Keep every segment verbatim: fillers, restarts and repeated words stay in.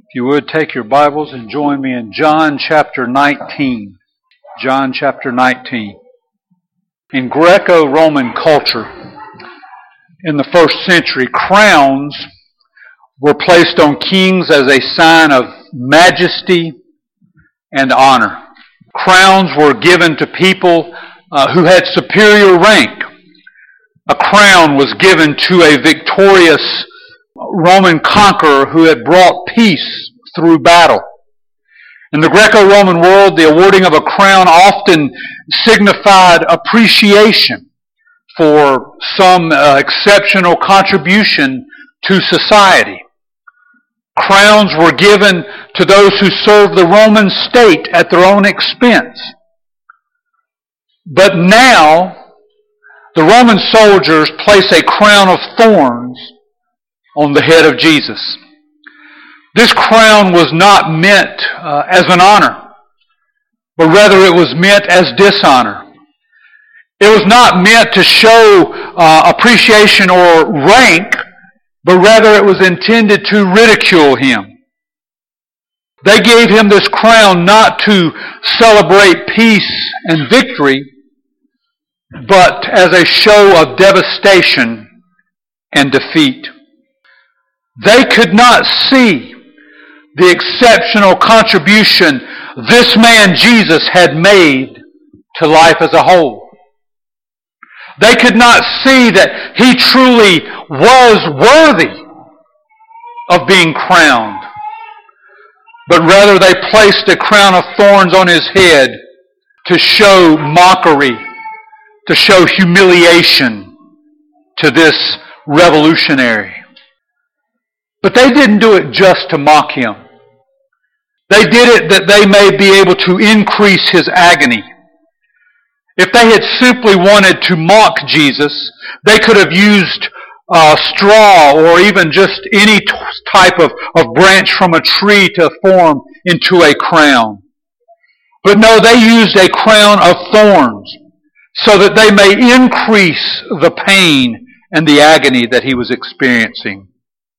If you would, take your Bibles and join me in John chapter nineteen. John chapter nineteen. In Greco-Roman culture, in the first century, crowns were placed on kings as a sign of majesty and honor. Crowns were given to people uh, who had superior rank. A crown was given to a victorious Roman conqueror who had brought peace through battle. In the Greco-Roman world, the awarding of a crown often signified appreciation for some uh, exceptional contribution to society. Crowns were given to those who served the Roman state at their own expense. But now, the Roman soldiers place a crown of thorns on the head of Jesus. This crown was not meant uh, as an honor, but rather it was meant as dishonor. It was not meant to show uh, appreciation or rank, but rather it was intended to ridicule him. They gave him this crown not to celebrate peace and victory, but as a show of devastation and defeat. They could not see the exceptional contribution this man Jesus had made to life as a whole. They could not see that he truly was worthy of being crowned, but rather they placed a crown of thorns on his head to show mockery, to show humiliation to this revolutionary. But they didn't do it just to mock him. They did it that they may be able to increase his agony. If they had simply wanted to mock Jesus, they could have used uh, straw or even just any t- type of, of branch from a tree to form into a crown. But no, they used a crown of thorns so that they may increase the pain and the agony that he was experiencing.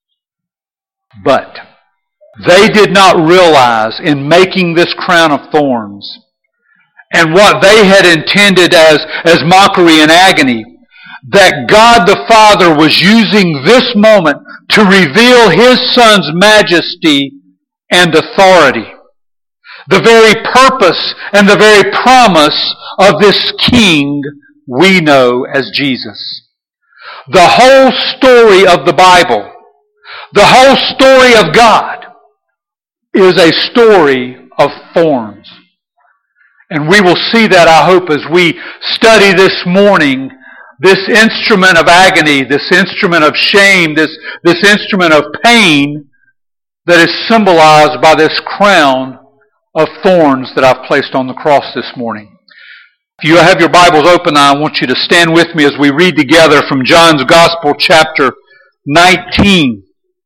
But they did not realize in making this crown of thorns and what they had intended as, as mockery and agony, that God the Father was using this moment to reveal His Son's majesty and authority. The very purpose and the very promise of this King we know as Jesus. The whole story of the Bible, the whole story of God, is a story of thorns. And we will see that, I hope, as we study this morning, this instrument of agony, this instrument of shame, this, this instrument of pain that is symbolized by this crown of thorns that I've placed on the cross this morning. If you have your Bibles open, I want you to stand with me as we read together from John's Gospel, chapter nineteen,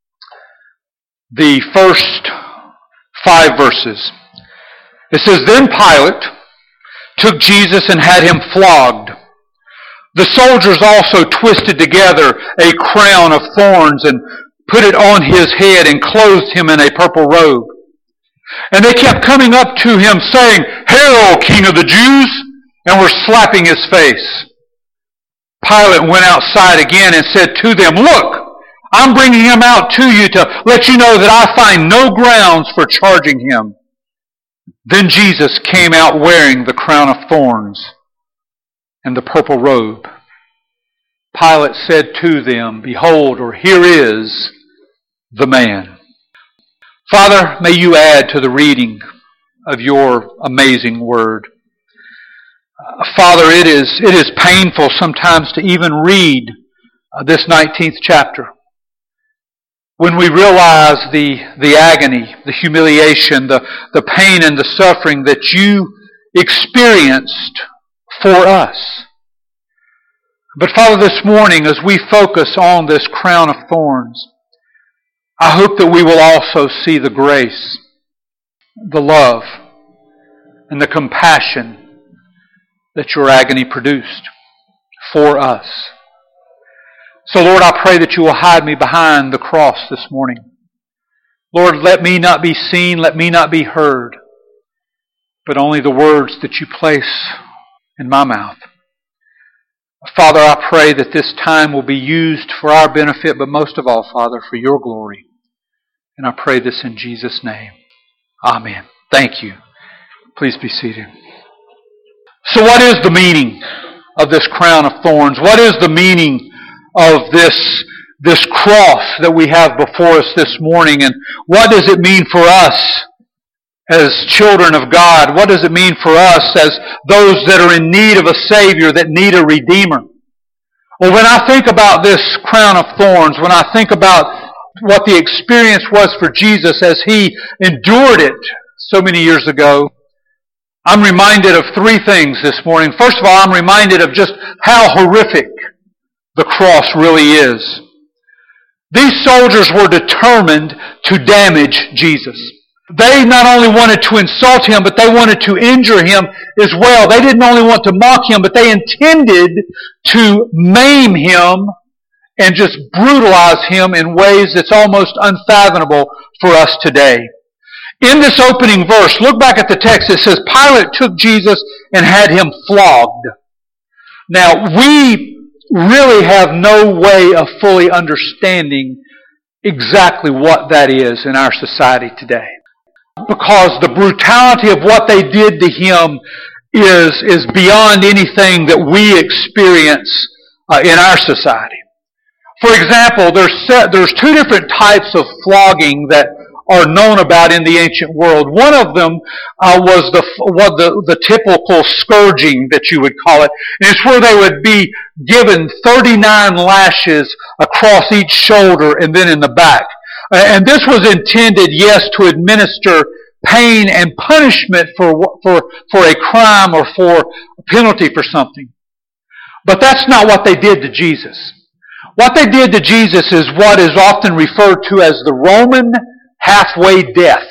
the first five verses. It says, "Then Pilate took Jesus and had him flogged. The soldiers also twisted together a crown of thorns and put it on his head and clothed him in a purple robe. And they kept coming up to him saying, 'Hail, King of the Jews!' and were slapping his face. Pilate went outside again and said to them, 'Look, I'm bringing him out to you to let you know that I find no grounds for charging him.' Then Jesus came out wearing the crown of thorns and the purple robe. Pilate said to them, 'Behold,' or 'Here is the man.'" Father, may you add to the reading of your amazing word. Uh, Father, it is, it is painful sometimes to even read uh, this nineteenth chapter. When we realize the, the agony, the humiliation, the, the pain and the suffering that you experienced for us. But Father, this morning as we focus on this crown of thorns, I hope that we will also see the grace, the love, and the compassion that your agony produced for us. So Lord, I pray that you will hide me behind the cross this morning. Lord, let me not be seen, let me not be heard, but only the words that you place in my mouth. Father, I pray that this time will be used for our benefit, but most of all, Father, for your glory. And I pray this in Jesus' name. Amen. Thank you. Please be seated. So what is the meaning of this crown of thorns? What is the meaning of this, this cross that we have before us this morning? And what does it mean for us as children of God? What does it mean for us as those that are in need of a Savior, that need a Redeemer? Well, when I think about this crown of thorns, when I think about what the experience was for Jesus as He endured it so many years ago, I'm reminded of three things this morning. First of all, I'm reminded of just how horrific the cross really is. These soldiers were determined to damage Jesus. They not only wanted to insult Him, but they wanted to injure Him as well. They didn't only want to mock Him, but they intended to maim Him and just brutalize Him in ways that's almost unfathomable for us today. In this opening verse, look back at the text. It says, Pilate took Jesus and had Him flogged. Now, we really have no way of fully understanding exactly what that is in our society today. Because the brutality of what they did to Him is, is beyond anything that we experience uh, in our society. For example, there's, set, there's two different types of flogging that are known about in the ancient world. One of them uh, was the what the, the typical scourging that you would call it. And it's where they would be given thirty-nine lashes across each shoulder and then in the back. And this was intended, yes, to administer pain and punishment for for for a crime or for a penalty for something. But that's not what they did to Jesus. What they did to Jesus is what is often referred to as the Roman halfway death.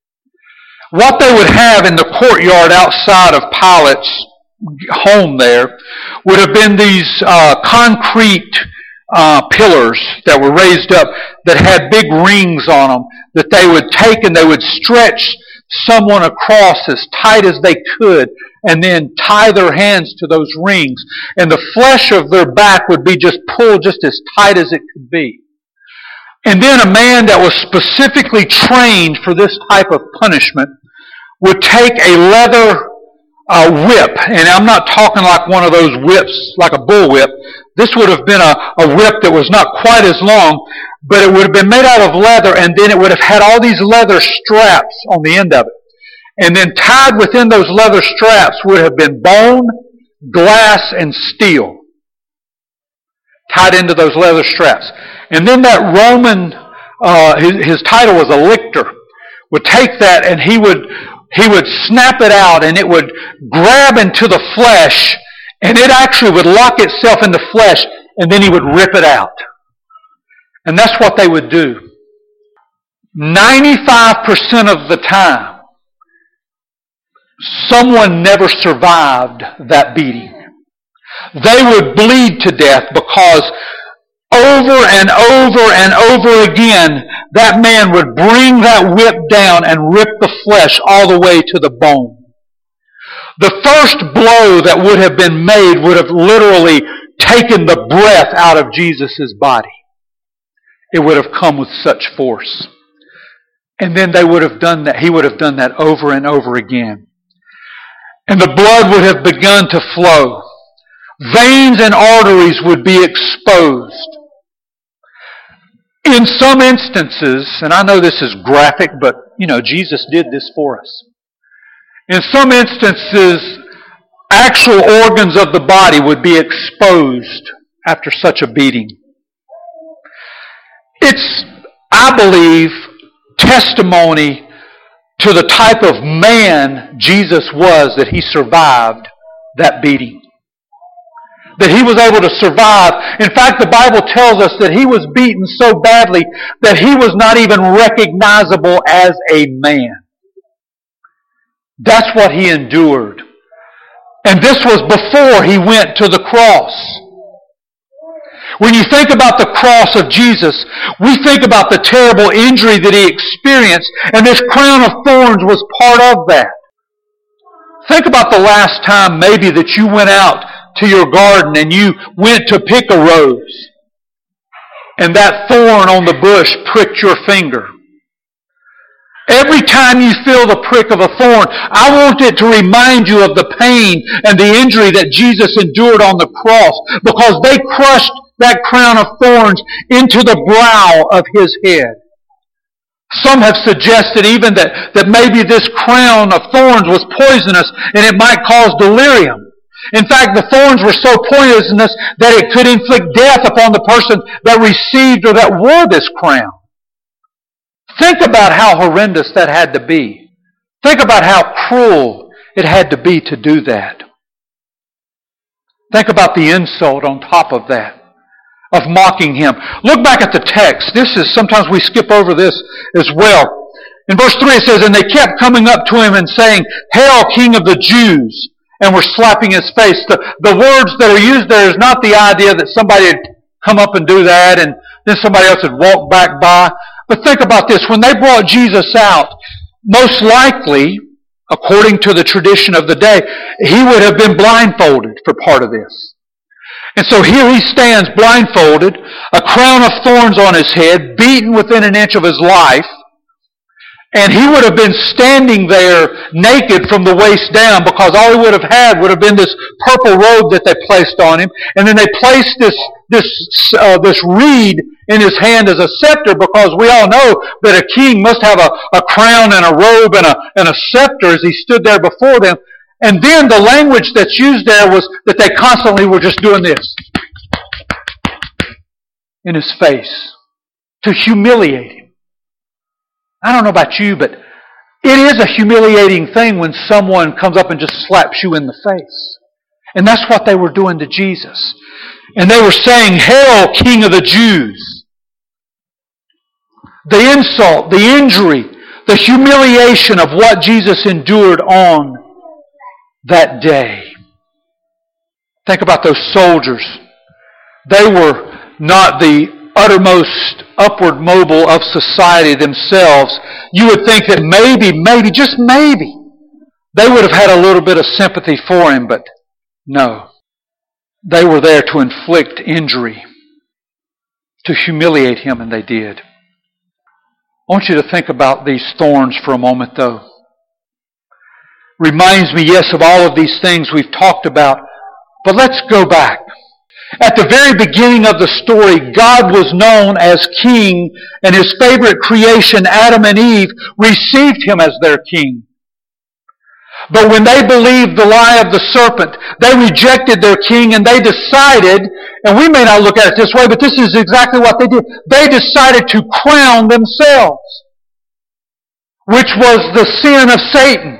What they would have in the courtyard outside of Pilate's home there would have been these uh, concrete uh, pillars that were raised up that had big rings on them that they would take and they would stretch someone across as tight as they could and then tie their hands to those rings. And the flesh of their back would be just pulled just as tight as it could be. And then a man that was specifically trained for this type of punishment would take a leather uh, whip, and I'm not talking like one of those whips, like a bull whip. This would have been a, a whip that was not quite as long, but it would have been made out of leather, and then it would have had all these leather straps on the end of it. And then tied within those leather straps would have been bone, glass, and steel. Tied into those leather straps. And then that Roman, uh, his, his title was a lictor, would take that and he would he would snap it out and it would grab into the flesh and it actually would lock itself in the flesh and then he would rip it out. And that's what they would do. ninety-five percent of the time, someone never survived that beating. They would bleed to death because over and over and over again, that man would bring that whip down and rip the flesh all the way to the bone. The first blow that would have been made would have literally taken the breath out of Jesus' body. It would have come with such force. And then they would have done that. He would have done that over and over again. And the blood would have begun to flow. Veins and arteries would be exposed. In some instances, and I know this is graphic, but, you know, Jesus did this for us. In some instances, actual organs of the body would be exposed after such a beating. It's, I believe, testimony to the type of man Jesus was that He survived that beating. That He was able to survive. In fact, the Bible tells us that He was beaten so badly that He was not even recognizable as a man. That's what He endured. And this was before He went to the cross. When you think about the cross of Jesus, we think about the terrible injury that He experienced, and this crown of thorns was part of that. Think about the last time maybe that you went out to your garden and you went to pick a rose, and that thorn on the bush pricked your finger. Every time you feel the prick of a thorn, I want it to remind you of the pain and the injury that Jesus endured on the cross, because they crushed that crown of thorns into the brow of His head. Some have suggested even that, that maybe this crown of thorns was poisonous and it might cause delirium. In fact, the thorns were so poisonous that it could inflict death upon the person that received or that wore this crown. Think about how horrendous that had to be. Think about how cruel it had to be to do that. Think about the insult on top of that, of mocking Him. Look back at the text. This is, sometimes we skip over this as well. In verse three it says, "And they kept coming up to Him and saying, 'Hail, King of the Jews!' and were slapping His face." The, the words that are used there is not the idea that somebody had come up and do that and then somebody else had walked back by. But think about this. When they brought Jesus out, most likely, according to the tradition of the day, He would have been blindfolded for part of this. And so here He stands blindfolded, a crown of thorns on His head, beaten within an inch of His life, and He would have been standing there naked from the waist down, because all He would have had would have been this purple robe that they placed on Him, and then they placed this this uh, this reed in His hand as a scepter, because we all know that a king must have a, a crown and a robe and a, and a scepter as he stood there before them. And then the language that's used there was that they constantly were just doing this in His face to humiliate Him. I don't know about you, but it is a humiliating thing when someone comes up and just slaps you in the face. And that's what they were doing to Jesus. And they were saying, "Hail, King of the Jews." The insult, the injury, the humiliation of what Jesus endured on that day. Think about those soldiers. They were not the uttermost upward mobile of society themselves. You would think that maybe, maybe, just maybe, they would have had a little bit of sympathy for Him, but no. They were there to inflict injury, to humiliate Him, and they did. I want you to think about these thorns for a moment, though. Reminds me, yes, of all of these things we've talked about, but let's go back. At the very beginning of the story, God was known as King, and His favorite creation, Adam and Eve, received Him as their King. But when they believed the lie of the serpent, they rejected their king, and they decided, and we may not look at it this way, but this is exactly what they did. They decided to crown themselves, which was the sin of Satan.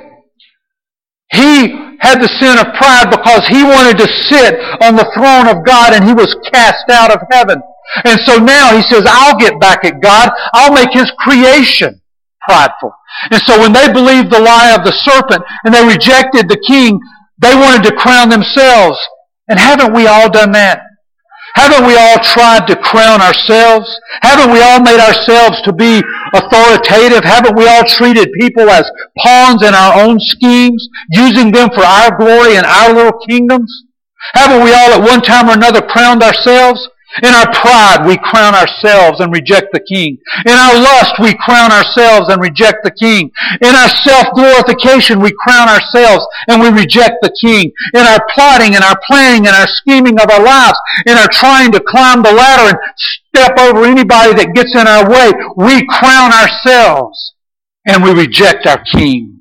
He had the sin of pride because he wanted to sit on the throne of God, and he was cast out of heaven. And so now he says, I'll get back at God. I'll make His creation prideful. And so when they believed the lie of the serpent and they rejected the king, they wanted to crown themselves. And haven't we all done that? Haven't we all tried to crown ourselves? Haven't we all made ourselves to be authoritative? Haven't we all treated people as pawns in our own schemes, using them for our glory and our little kingdoms? Haven't we all at one time or another crowned ourselves? In our pride, we crown ourselves and reject the king. In our lust, we crown ourselves and reject the king. In our self-glorification, we crown ourselves and we reject the king. In our plotting and our planning and our scheming of our lives, in our trying to climb the ladder and step over anybody that gets in our way, we crown ourselves and we reject our king.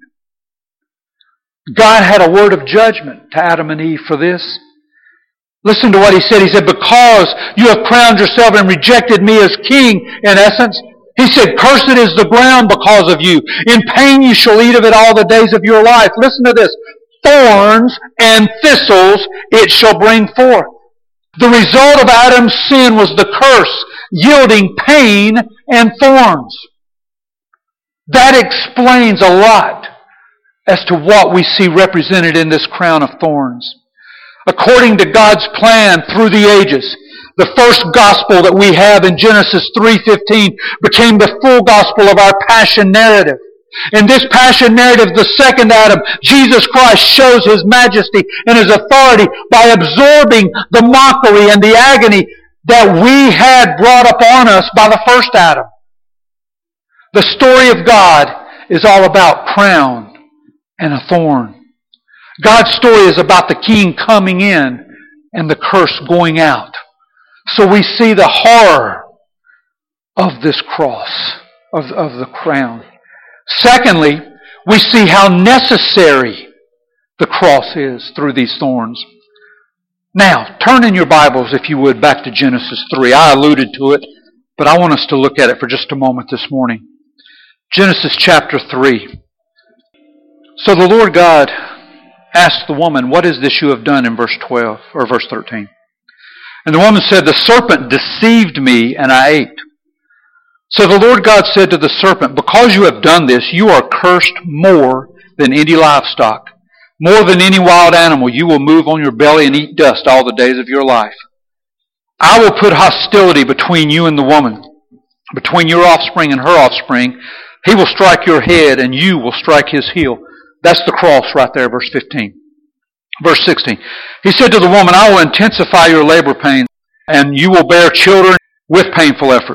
God had a word of judgment to Adam and Eve for this. Listen to what He said. He said, because you have crowned yourself and rejected me as king, in essence, He said, cursed is the ground because of you. In pain you shall eat of it all the days of your life. Listen to this. Thorns and thistles it shall bring forth. The result of Adam's sin was the curse, yielding pain and thorns. That explains a lot as to what we see represented in this crown of thorns. According to God's plan through the ages, The first gospel that we have in Genesis three fifteen became the full gospel of our passion narrative. In this passion narrative, the second Adam, Jesus Christ, shows His majesty and His authority by absorbing the mockery and the agony that we had brought upon us by the first Adam. The story of God is all about crown and a thorn. God's story is about the king coming in and the curse going out. So we see the horror of this cross, of, of the crown. Secondly, we see how necessary the cross is through these thorns. Now, turn in your Bibles, if you would, back to Genesis three. I alluded to it, but I want us to look at it for just a moment this morning. Genesis chapter three. So the Lord God asked the woman, "What is this you have done?" in verse twelve, or verse thirteen. And the woman said, "The serpent deceived me, and I ate." So the Lord God said to the serpent, "Because you have done this, you are cursed more than any livestock. More than any wild animal, you will move on your belly and eat dust all the days of your life. I will put hostility between you and the woman, between your offspring and her offspring. He will strike your head, and you will strike his heel." That's the cross right there, verse fifteen. Verse sixteen. He said to the woman, "I will intensify your labor pain, and you will bear children with painful effort.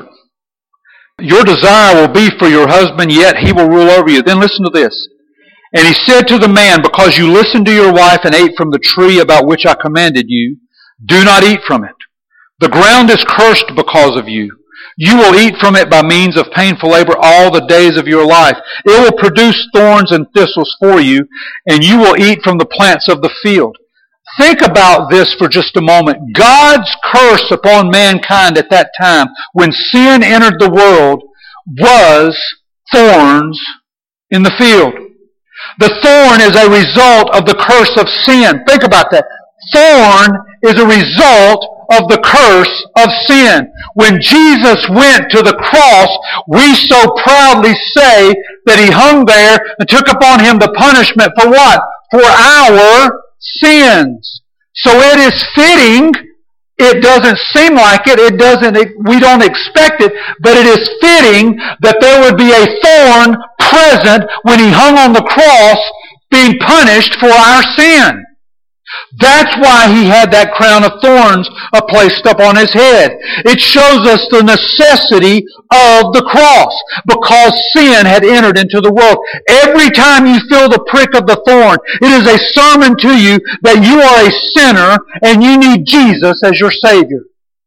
Your desire will be for your husband, yet he will rule over you." Then listen to this. "And he said to the man, because you listened to your wife and ate from the tree about which I commanded you, do not eat from it. The ground is cursed because of you. You will eat from it by means of painful labor all the days of your life. It will produce thorns and thistles for you, and you will eat from the plants of the field." Think about this for just a moment. God's curse upon mankind at that time, when sin entered the world, was thorns in the field. The thorn is a result of the curse of sin. Think about that. Thorn is a result of the curse of sin. When Jesus went to the cross, we so proudly say that He hung there and took upon Him the punishment for what? For our sins. So it is fitting. It doesn't seem like it. It doesn't. It, we don't expect it, but it is fitting that there would be a thorn present when He hung on the cross, being punished for our sin. That's why He had that crown of thorns placed up on His head. It shows us the necessity of the cross, because sin had entered into the world. Every time you feel the prick of the thorn, it is a sermon to you that you are a sinner and you need Jesus as your Savior.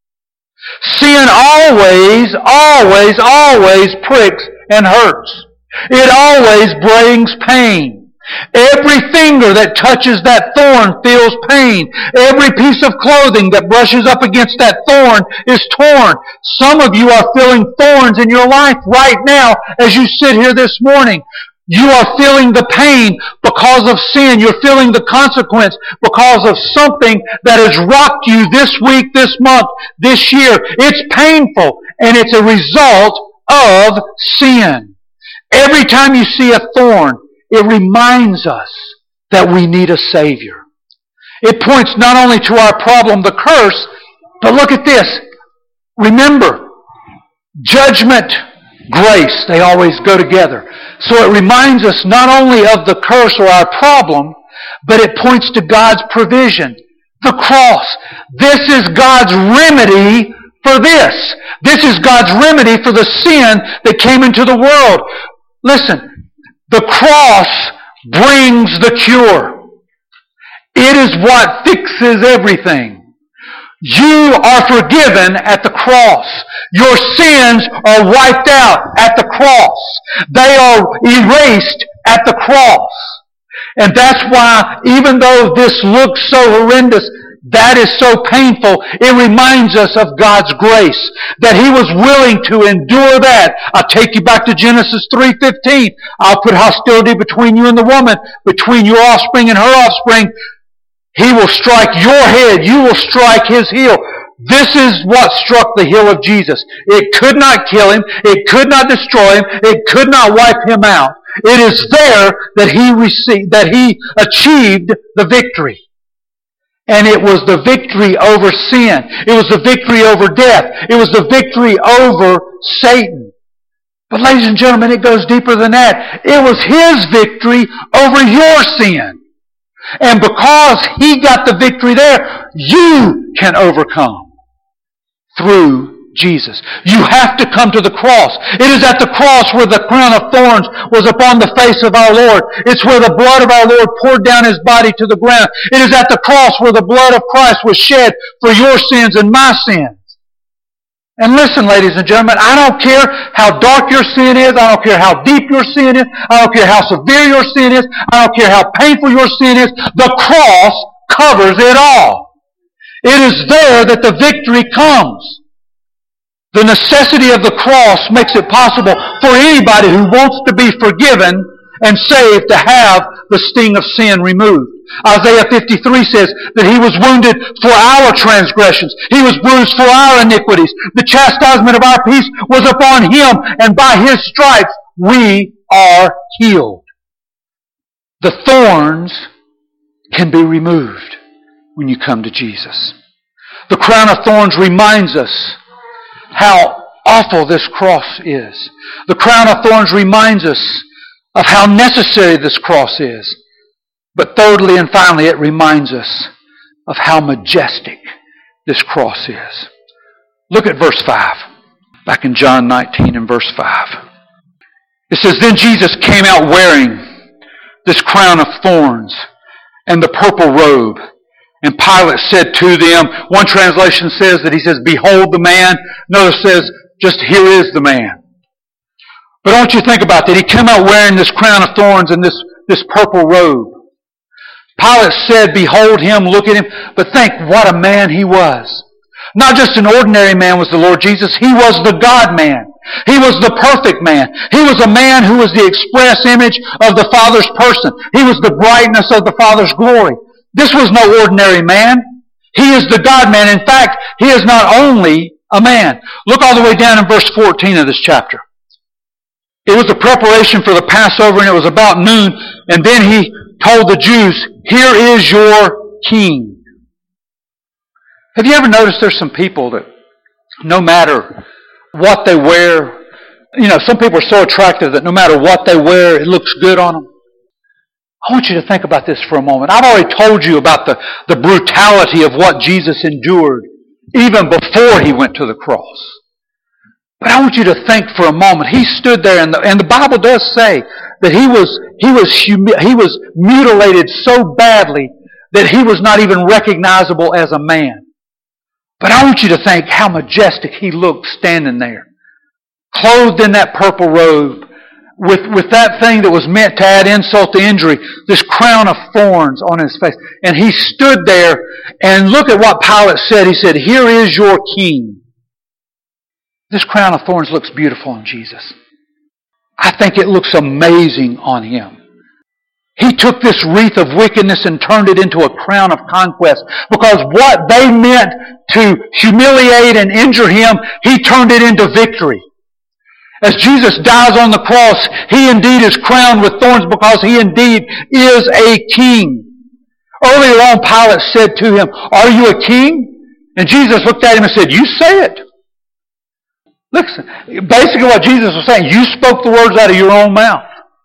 Sin always, always, always pricks and hurts. It always brings pain. Every finger that touches that thorn feels pain. Every piece of clothing that brushes up against that thorn is torn. Some of you are feeling thorns in your life right now as you sit here this morning. You are feeling the pain because of sin. You're feeling the consequence because of something that has rocked you this week, this month, this year. It's painful, and it's a result of sin. Every time you see a thorn, it reminds us that we need a Savior. It points not only to our problem, the curse, but look at this. Remember, judgment, grace, they always go together. So it reminds us not only of the curse or our problem, but it points to God's provision. The cross. This is God's remedy for this. This is God's remedy for the sin that came into the world. Listen. The cross brings the cure. It is what fixes everything. You are forgiven at the cross. Your sins are wiped out at the cross. They are erased at the cross. And that's why, even though this looks so horrendous, that is so painful, it reminds us of God's grace, that He was willing to endure that. I'll take you back to Genesis three fifteen. I'll put hostility between you and the woman, between your offspring and her offspring. He will strike your head, you will strike his heel. This is what struck the heel of Jesus. It could not kill Him, it could not destroy Him, it could not wipe Him out. It is there that He received, that He achieved the victory. And it was the victory over sin. It was the victory over death. It was the victory over Satan. But ladies and gentlemen, it goes deeper than that. It was His victory over your sin. And because He got the victory there, you can overcome through Jesus. You have to come to the cross. It is at the cross where the crown of thorns was upon the face of our Lord. It's where the blood of our Lord poured down His body to the ground. It is at the cross where the blood of Christ was shed for your sins and my sins. And listen, ladies and gentlemen, I don't care how dark your sin is. I don't care how deep your sin is. I don't care how severe your sin is. I don't care how painful your sin is. The cross covers it all. It is there that the victory comes. The necessity of the cross makes it possible for anybody who wants to be forgiven and saved to have the sting of sin removed. Isaiah fifty-three says that He was wounded for our transgressions. He was bruised for our iniquities. The chastisement of our peace was upon Him, and by His stripes we are healed. The thorns can be removed when you come to Jesus. The crown of thorns reminds us how awful this cross is. The crown of thorns reminds us of how necessary this cross is. But thirdly and finally, it reminds us of how majestic this cross is. Look at verse five. Back in John nineteen and verse five. It says, Then Jesus came out wearing this crown of thorns and the purple robe. And Pilate said to them, one translation says that he says, Behold the man. Another says, just here is the man. But I want you to think about that. He came out wearing this crown of thorns and this, this purple robe. Pilate said, Behold him, look at him. But think what a man he was. Not just an ordinary man was the Lord Jesus. He was the God-man. He was the perfect man. He was a man who was the express image of the Father's person. He was the brightness of the Father's glory. This was no ordinary man. He is the God-man. In fact, He is not only a man. Look all the way down in verse fourteen of this chapter. It was the preparation for the Passover, and it was about noon. And then He told the Jews, Here is your king. Have you ever noticed there's some people that no matter what they wear, you know, some people are so attractive that no matter what they wear, it looks good on them. I want you to think about this for a moment. I've already told you about the, the brutality of what Jesus endured even before He went to the cross. But I want you to think for a moment. He stood there, and the, and the Bible does say that He was He was humi- He was mutilated so badly that He was not even recognizable as a man. But I want you to think how majestic He looked standing there, clothed in that purple robe, with, with that thing that was meant to add insult to injury, this crown of thorns on His face. And He stood there, and look at what Pilate said. He said, Here is your king. This crown of thorns looks beautiful on Jesus. I think it looks amazing on Him. He took this wreath of wickedness and turned it into a crown of conquest. Because what they meant to humiliate and injure Him, He turned it into victory. As Jesus dies on the cross, He indeed is crowned with thorns because He indeed is a king. Earlier on, Pilate said to Him, Are you a king? And Jesus looked at him and said, You say it. Listen, basically what Jesus was saying, you spoke the words out of your own mouth.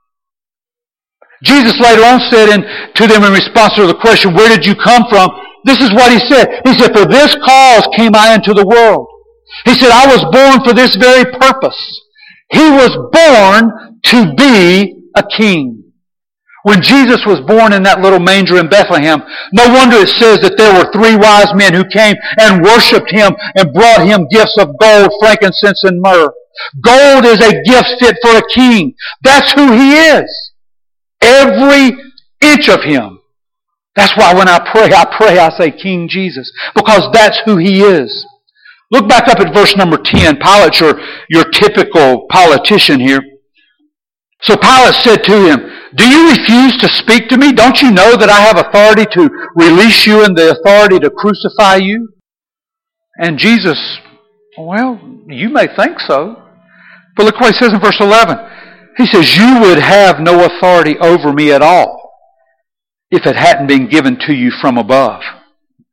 Jesus later on said in, to them in response to the question, Where did you come from? This is what He said. He said, For this cause came I into the world. He said, I was born for this very purpose. He was born to be a king. When Jesus was born in that little manger in Bethlehem, no wonder it says that there were three wise men who came and worshipped Him and brought Him gifts of gold, frankincense, and myrrh. Gold is a gift fit for a king. That's who He is. Every inch of Him. That's why when I pray, I pray, I say King Jesus. Because that's who He is. Look back up at verse number ten. Pilate, your, your typical politician here. So Pilate said to him, Do you refuse to speak to me? Don't you know that I have authority to release you and the authority to crucify you? And Jesus, well, you may think so. But look what He says in verse eleven. He says, You would have no authority over me at all if it hadn't been given to you from above.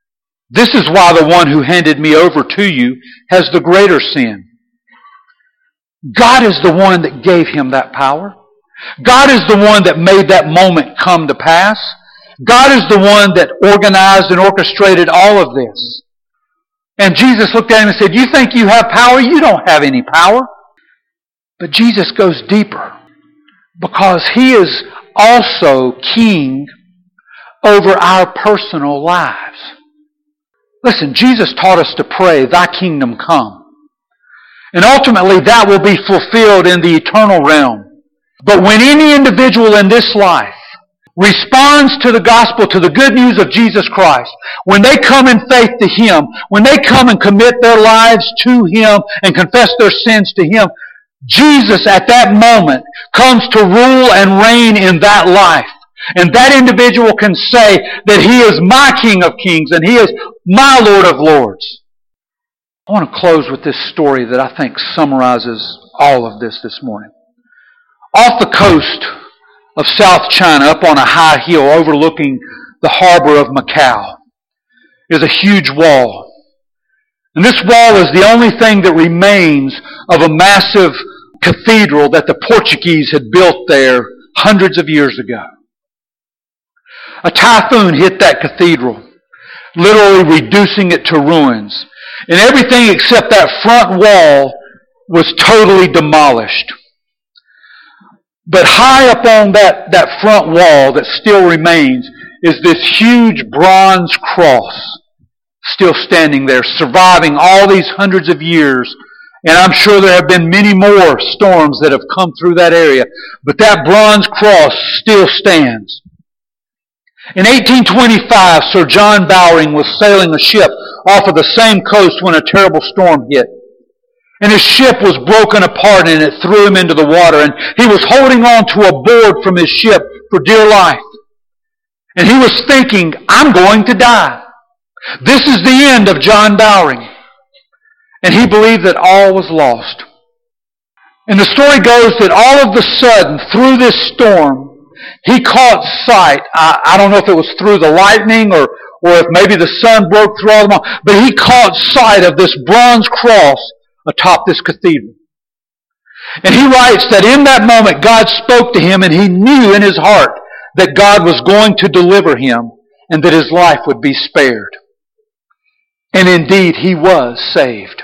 This is why the one who handed me over to you has the greater sin. God is the one that gave him that power. God is the one that made that moment come to pass. God is the one that organized and orchestrated all of this. And Jesus looked at him and said, you think you have power? You don't have any power. But Jesus goes deeper because he is also king over our personal lives. Listen, Jesus taught us to pray, thy kingdom come. And ultimately that will be fulfilled in the eternal realm. But when any individual in this life responds to the gospel, to the good news of Jesus Christ, when they come in faith to him, when they come and commit their lives to him and confess their sins to him, Jesus at that moment comes to rule and reign in that life. And that individual can say that he is my King of Kings and he is my Lord of Lords. I want to close with this story that I think summarizes all of this this morning. Off the coast of South China, up on a high hill overlooking the harbor of Macau, is a huge wall. And this wall is the only thing that remains of a massive cathedral that the Portuguese had built there hundreds of years ago. A typhoon hit that cathedral, literally reducing it to ruins. And everything except that front wall was totally demolished. But high up on that, that front wall that still remains is this huge bronze cross still standing there, surviving all these hundreds of years. And I'm sure there have been many more storms that have come through that area. But that bronze cross still stands. In eighteen twenty-five, Sir John Bowring was sailing a ship off of the same coast when a terrible storm hit. And his ship was broken apart and it threw him into the water. And he was holding on to a board from his ship for dear life. And he was thinking, I'm going to die. This is the end of John Bowring. And he believed that all was lost. And the story goes that all of a sudden, through this storm, he caught sight. I, I don't know if it was through the lightning or, or if maybe the sun broke through all the mountains, but he caught sight of this bronze cross atop this cathedral. And he writes that in that moment God spoke to him and he knew in his heart that God was going to deliver him and that his life would be spared. And indeed he was saved.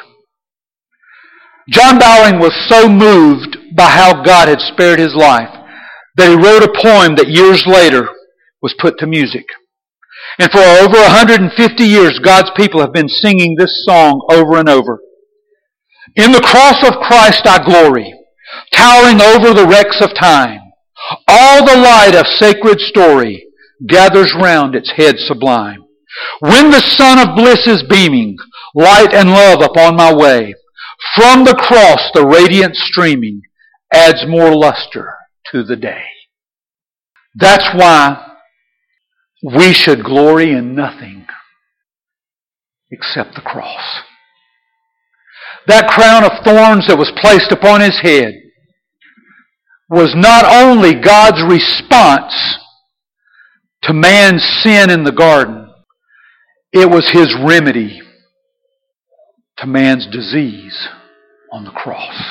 John Bowring was so moved by how God had spared his life that he wrote a poem that years later was put to music. And for over one hundred fifty years, God's people have been singing this song over and over. In the cross of Christ I glory, towering over the wrecks of time. All the light of sacred story gathers round its head sublime. When the sun of bliss is beaming, light and love upon my way, from the cross the radiance streaming adds more luster to the day. That's why we should glory in nothing except the cross. That crown of thorns that was placed upon his head was not only God's response to man's sin in the garden, it was his remedy to man's disease on the cross.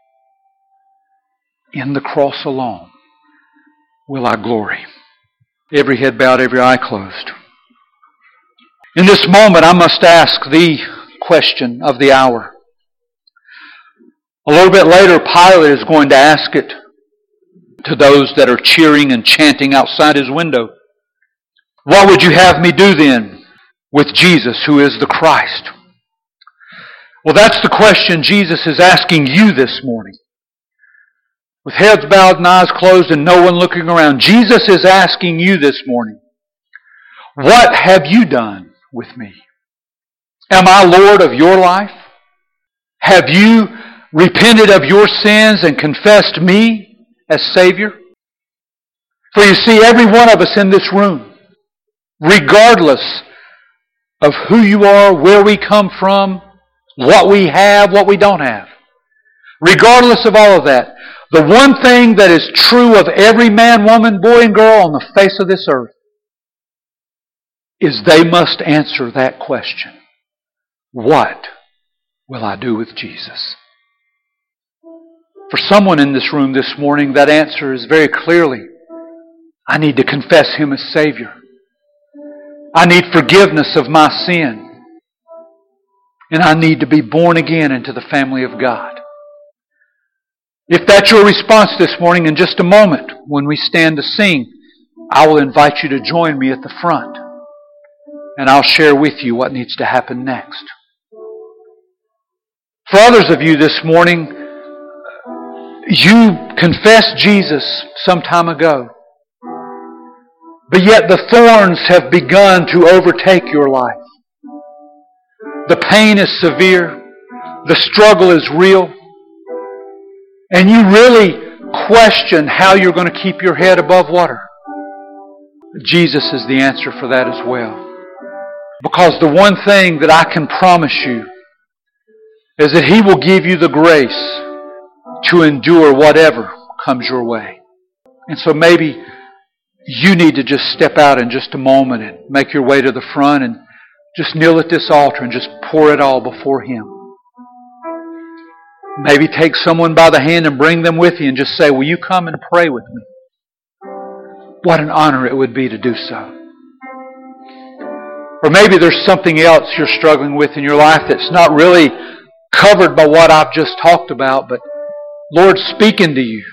In the cross alone will I glory. Every head bowed, every eye closed. In this moment, I must ask the question of the hour. A little bit later, Pilate is going to ask it to those that are cheering and chanting outside his window. What would you have me do then with Jesus, who is the Christ? Well, that's the question Jesus is asking you this morning. With heads bowed and eyes closed and no one looking around, Jesus is asking you this morning, what have you done with me? Am I Lord of your life? Have you repented of your sins and confessed me as Savior? For you see, every one of us in this room, regardless of who you are, where we come from, what we have, what we don't have, regardless of all of that, the one thing that is true of every man, woman, boy, and girl on the face of this earth is they must answer that question. What will I do with Jesus? For someone in this room this morning, that answer is very clearly, I need to confess Him as Savior. I need forgiveness of my sin. And I need to be born again into the family of God. If that's your response this morning, in just a moment, when we stand to sing, I will invite you to join me at the front. And I'll share with you what needs to happen next. For others of you this morning, you confessed Jesus some time ago. But yet the thorns have begun to overtake your life. The pain is severe. The struggle is real. And you really question how you're going to keep your head above water. Jesus is the answer for that as well. Because the one thing that I can promise you is that He will give you the grace to endure whatever comes your way. And so maybe you need to just step out in just a moment and make your way to the front and just kneel at this altar and just pour it all before Him. Maybe take someone by the hand and bring them with you and just say, will you come and pray with me? What an honor it would be to do so. Or maybe there's something else you're struggling with in your life that's not really covered by what I've just talked about, but Lord's speaking to you.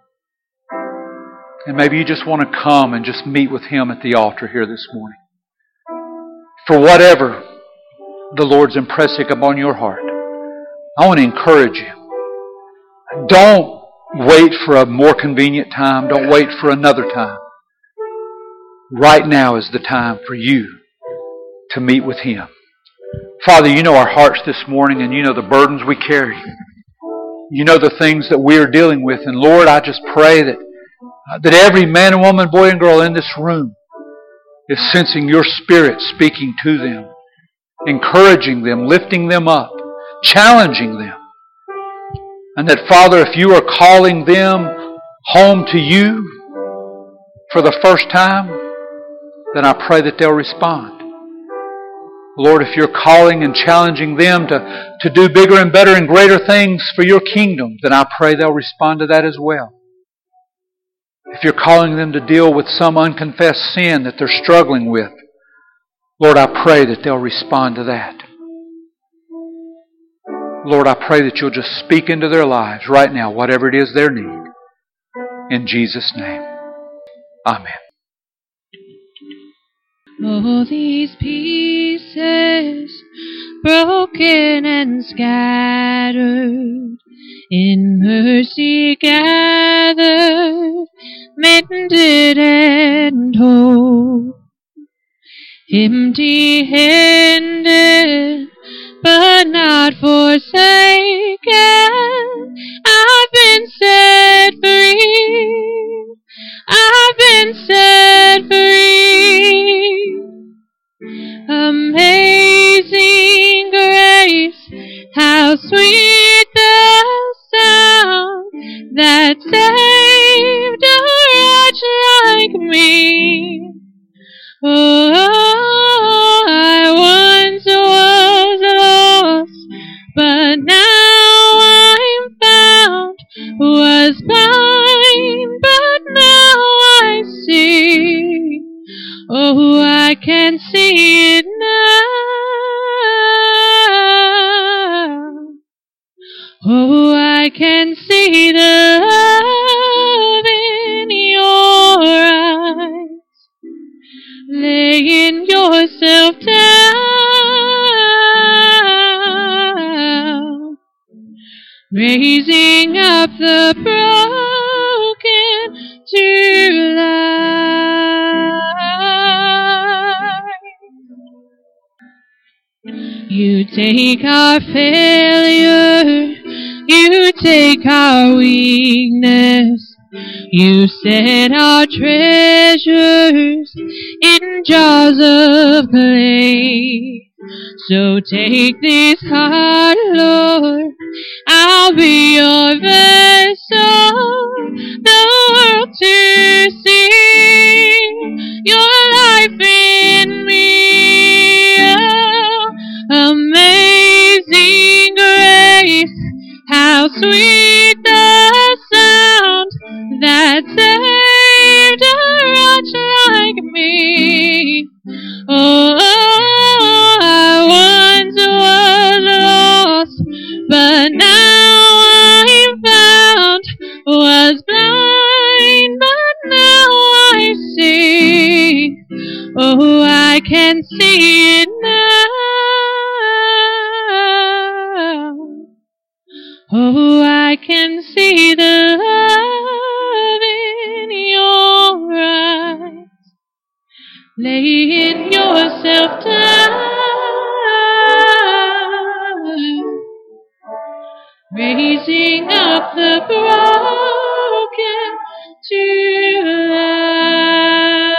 And maybe you just want to come and just meet with Him at the altar here this morning. For whatever the Lord's impressing upon your heart, I want to encourage you. Don't wait for a more convenient time. Don't wait for another time. Right now is the time for you to meet with Him. Father, you know our hearts this morning, and you know the burdens we carry. You know the things that we are dealing with. And Lord, I just pray that, uh, that every man and woman, boy and girl in this room is sensing your Spirit speaking to them, encouraging them, lifting them up, challenging them. And that, Father, if you are calling them home to you for the first time, then I pray that they'll respond. Lord, if you're calling and challenging them to, to do bigger and better and greater things for your kingdom, then I pray they'll respond to that as well. If you're calling them to deal with some unconfessed sin that they're struggling with, Lord, I pray that they'll respond to that. Lord, I pray that you'll just speak into their lives right now, whatever it is their need. In Jesus' name, amen. All these pieces, broken and scattered, in mercy gathered, mended and whole, empty-handed, but not forsaken. I've been set free. I've been set free. Amazing grace, how sweet the sound that saved a wretch like me. Oh, I once was lost, but now I'm found. Was blind, but now I see. Oh, I can see it now. Oh, I can see the love in your eyes, laying yourself down, raising up the broken to life. You take our failure, you take our weakness, you set our treasures in jars of clay. So take this heart, Lord, I'll be your vessel, the world to see your life in me. much like me. Oh, I once was lost, but now I'm found. Was blind, but now I see. Oh, I can see it now. Oh, I can see the love in your eyes, laying yourself down, raising up the broken to life.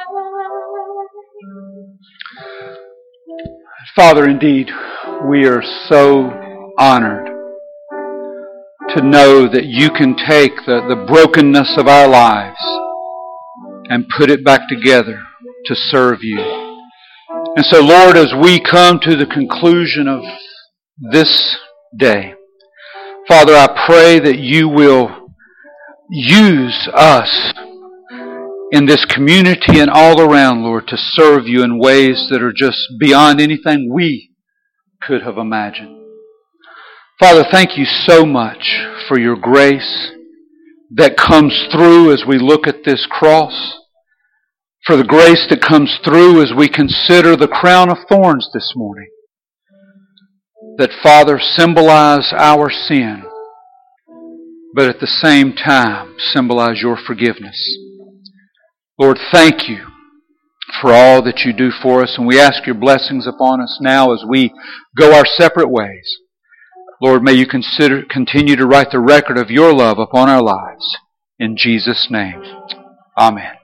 Father, indeed, we are so honored to know that you can take the, the brokenness of our lives and put it back together to serve you. And so, Lord, as we come to the conclusion of this day, Father, I pray that you will use us in this community and all around, Lord, to serve you in ways that are just beyond anything we could have imagined. Father, thank you so much for your grace that comes through as we look at this cross, for the grace that comes through as we consider the crown of thorns this morning, that, Father, symbolize our sin, but at the same time symbolize your forgiveness. Lord, thank you for all that you do for us, and we ask your blessings upon us now as we go our separate ways. Lord, may you consider, continue to write the record of your love upon our lives. In Jesus' name, amen.